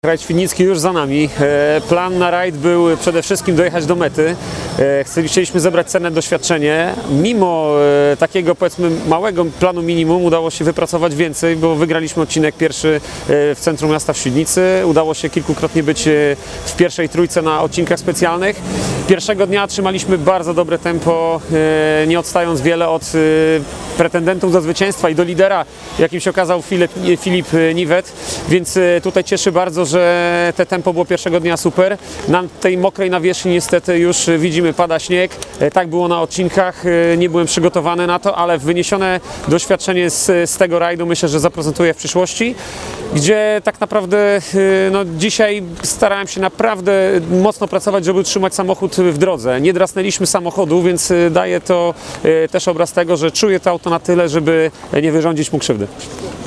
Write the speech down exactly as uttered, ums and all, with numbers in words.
Rajd Świdnicki już za nami. Plan na rajd był przede wszystkim dojechać do mety. Chcieliśmy zebrać cenne doświadczenie. Mimo takiego, powiedzmy, małego planu minimum udało się wypracować więcej, bo wygraliśmy odcinek pierwszy w centrum miasta w Świdnicy. Udało się kilkukrotnie być w pierwszej trójce na odcinkach specjalnych. Pierwszego dnia trzymaliśmy bardzo dobre tempo, nie odstając wiele od pretendentów do zwycięstwa i do lidera, jakim się okazał Filip, Filip Niwet, więc tutaj cieszy bardzo, że te tempo było pierwszego dnia super. Na tej mokrej nawierzchni niestety już widzimy, pada śnieg. Tak było na odcinkach, nie byłem przygotowany na to, ale wyniesione doświadczenie z, z tego rajdu myślę, że zaprezentuję w przyszłości, gdzie tak naprawdę no, dzisiaj starałem się naprawdę mocno pracować, żeby utrzymać samochód w drodze. Nie drasnęliśmy samochodu, więc daje to też obraz tego, że czuję to auto na tyle, żeby nie wyrządzić mu krzywdy.